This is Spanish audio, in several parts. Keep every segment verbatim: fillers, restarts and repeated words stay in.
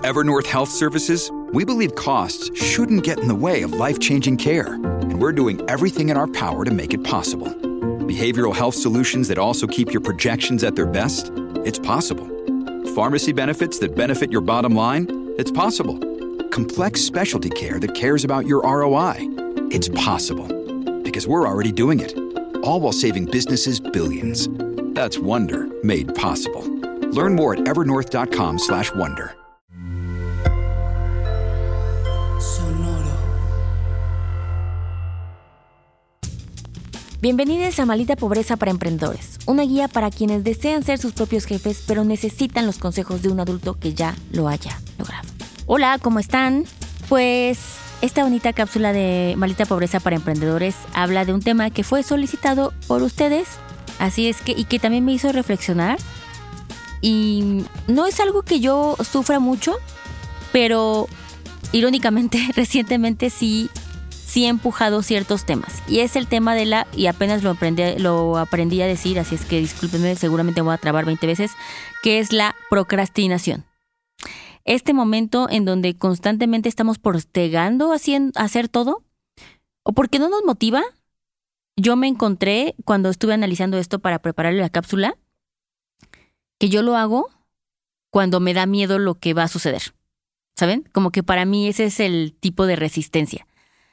Evernorth Health Services, we believe costs shouldn't get in the way of life-changing care, and we're doing everything in our power to make it possible. Behavioral health solutions that also keep your projections at their best? It's possible. Pharmacy benefits that benefit your bottom line? It's possible. Complex specialty care that cares about your R O I? It's possible. Because we're already doing it. All while saving businesses billions. That's Wonder made possible. Learn more at evernorth.com slash wonder. Sonoro. Bienvenidos a Maldita Pobreza para Emprendedores, una guía para quienes desean ser sus propios jefes, pero necesitan los consejos de un adulto que ya lo haya logrado. Hola, ¿cómo están? Pues esta bonita cápsula de Maldita Pobreza para Emprendedores habla de un tema que fue solicitado por ustedes, así es que, y que también me hizo reflexionar. Y no es algo que yo sufra mucho, pero irónicamente, recientemente sí, sí he empujado ciertos temas. Y es el tema de la, y apenas lo aprendí, lo aprendí a decir, así es que discúlpenme, seguramente me voy a trabar veinte veces, que es la procrastinación. Este momento en donde constantemente estamos postergando haciendo, hacer todo, o porque no nos motiva. Yo me encontré cuando estuve analizando esto para prepararle la cápsula, que yo lo hago cuando me da miedo lo que va a suceder. ¿Saben? Como que para mí ese es el tipo de resistencia.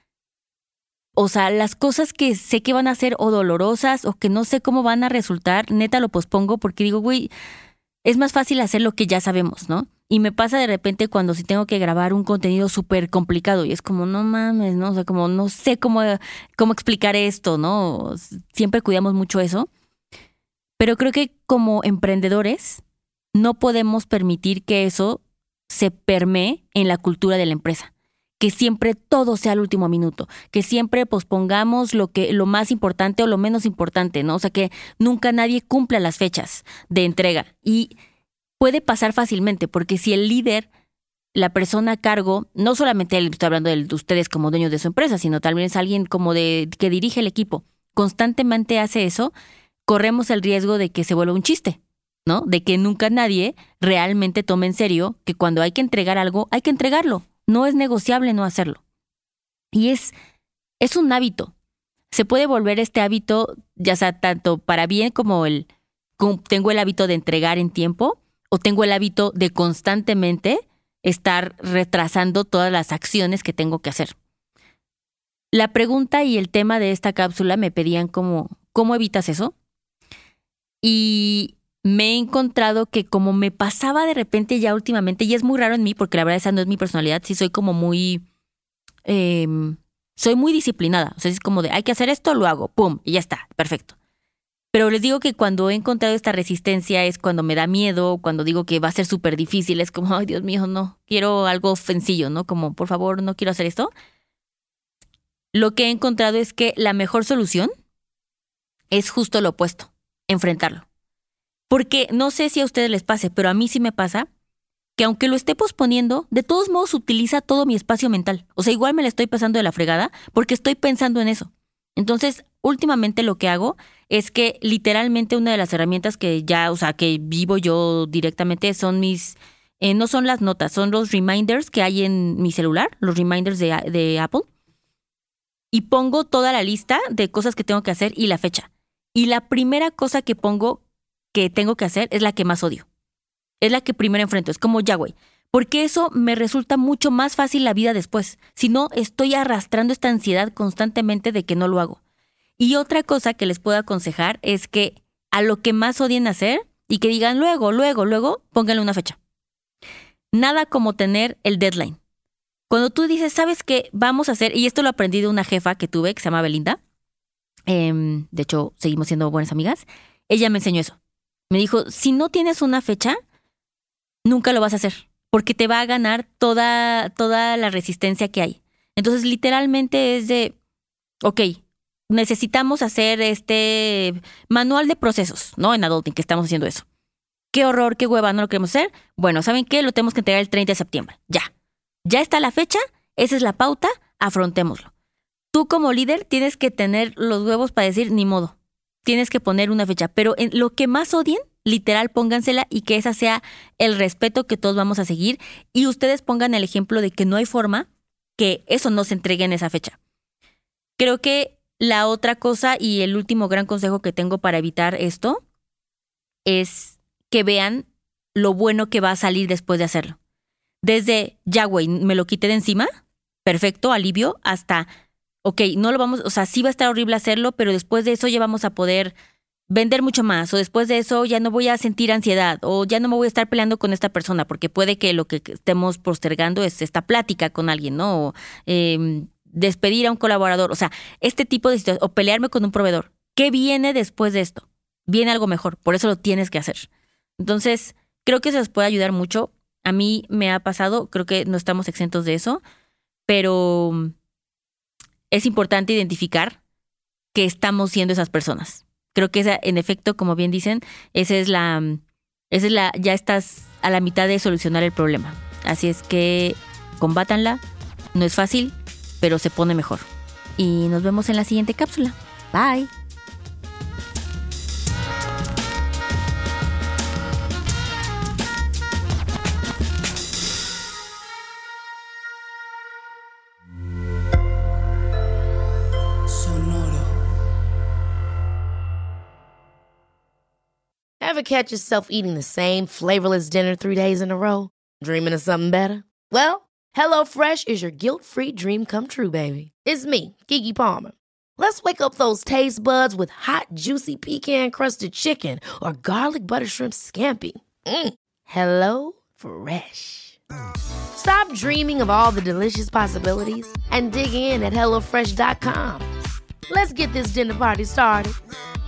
O sea, las cosas que sé que van a ser o dolorosas o que no sé cómo van a resultar, neta lo pospongo porque digo, güey, es más fácil hacer lo que ya sabemos, ¿no? Y me pasa de repente cuando si tengo que grabar un contenido súper complicado y es como, no mames, ¿no? O sea, como no sé cómo, cómo explicar esto, ¿no? Siempre cuidamos mucho eso. Pero creo que como emprendedores no podemos permitir que eso se permee en la cultura de la empresa. Que siempre todo sea al último minuto. Que siempre pospongamos lo, que, lo más importante o lo menos importante, ¿no? O sea, que nunca nadie cumpla las fechas de entrega. Y puede pasar fácilmente, porque si el líder, la persona a cargo, no solamente estoy hablando de ustedes como dueños de su empresa, sino tal vez alguien como de que dirige el equipo, constantemente hace eso, corremos el riesgo de que se vuelva un chiste, ¿no? De que nunca nadie realmente tome en serio que cuando hay que entregar algo, hay que entregarlo. No es negociable no hacerlo. Y es, es un hábito. Se puede volver este hábito, ya sea tanto para bien como el, como tengo el hábito de entregar en tiempo, o tengo el hábito de constantemente estar retrasando todas las acciones que tengo que hacer. La pregunta y el tema de esta cápsula me pedían como, ¿cómo evitas eso? Y me he encontrado que como me pasaba de repente ya últimamente, y es muy raro en mí, porque la verdad esa no es mi personalidad, sí soy como muy, eh, soy muy disciplinada. O sea, es como de, hay que hacer esto, lo hago, pum, y ya está, perfecto. Pero les digo que cuando he encontrado esta resistencia es cuando me da miedo, cuando digo que va a ser súper difícil, es como, ay Dios mío, no, quiero algo sencillo, ¿no? Como, por favor, no quiero hacer esto. Lo que he encontrado es que la mejor solución es justo lo opuesto, enfrentarlo. Porque no sé si a ustedes les pase, pero a mí sí me pasa que aunque lo esté posponiendo, de todos modos utiliza todo mi espacio mental. O sea, igual me la estoy pasando de la fregada porque estoy pensando en eso. Entonces, últimamente lo que hago es que literalmente una de las herramientas que ya, o sea, que vivo yo directamente son mis, eh, no son las notas, son los reminders que hay en mi celular, los reminders de, de Apple. Y pongo toda la lista de cosas que tengo que hacer y la fecha. Y la primera cosa que pongo que tengo que hacer es la que más odio. Es la que primero enfrento, es como ya, güey. Porque eso me resulta mucho más fácil la vida después. Si no, estoy arrastrando esta ansiedad constantemente de que no lo hago. Y otra cosa que les puedo aconsejar es que a lo que más odien hacer y que digan luego, luego, luego, pónganle una fecha. Nada como tener el deadline. Cuando tú dices, ¿sabes qué? Vamos a hacer, y esto lo aprendí de una jefa que tuve que se llama Belinda. Eh, de hecho, seguimos siendo buenas amigas. Ella me enseñó eso. Me dijo, si no tienes una fecha, nunca lo vas a hacer. Porque te va a ganar toda, toda la resistencia que hay. Entonces, literalmente es de, ok, necesitamos hacer este manual de procesos, ¿no? En Adulting, que estamos haciendo eso. Qué horror, qué hueva, no lo queremos hacer. Bueno, ¿saben qué? Lo tenemos que entregar el treinta de septiembre. Ya. Ya está la fecha, esa es la pauta, afrontémoslo. Tú como líder tienes que tener los huevos para decir, ni modo. Tienes que poner una fecha. Pero en lo que más odien, literal póngansela y que esa sea el respeto que todos vamos a seguir y ustedes pongan el ejemplo de que no hay forma que eso no se entregue en esa fecha. Creo que la otra cosa y el último gran consejo que tengo para evitar esto es que vean lo bueno que va a salir después de hacerlo. Desde, ya güey, me lo quité de encima, perfecto, alivio, hasta, ok, no lo vamos, o sea, sí va a estar horrible hacerlo, pero después de eso ya vamos a poder vender mucho más, o después de eso ya no voy a sentir ansiedad, o ya no me voy a estar peleando con esta persona, porque puede que lo que estemos postergando es esta plática con alguien, ¿no? O eh, despedir a un colaborador, o sea, este tipo de situaciones, o pelearme con un proveedor. ¿Qué viene después de esto? Viene algo mejor, por eso lo tienes que hacer. Entonces, creo que se les puede ayudar mucho. A mí me ha pasado, creo que no estamos exentos de eso, pero es importante identificar que estamos siendo esas personas. Creo que esa, en efecto, como bien dicen, esa es la, esa es la, ya estás a la mitad de solucionar el problema. Así es que combátanla. No es fácil, pero se pone mejor. Y nos vemos en la siguiente cápsula. Bye. Ever catch yourself eating the same flavorless dinner three days in a row? Dreaming of something better? Well, HelloFresh is your guilt-free dream come true, baby. It's me, Keke Palmer. Let's wake up those taste buds with hot, juicy pecan-crusted chicken or garlic butter shrimp scampi. Mm. Hello Fresh. Stop dreaming of all the delicious possibilities and dig in at hello fresh dot com. Let's get this dinner party started.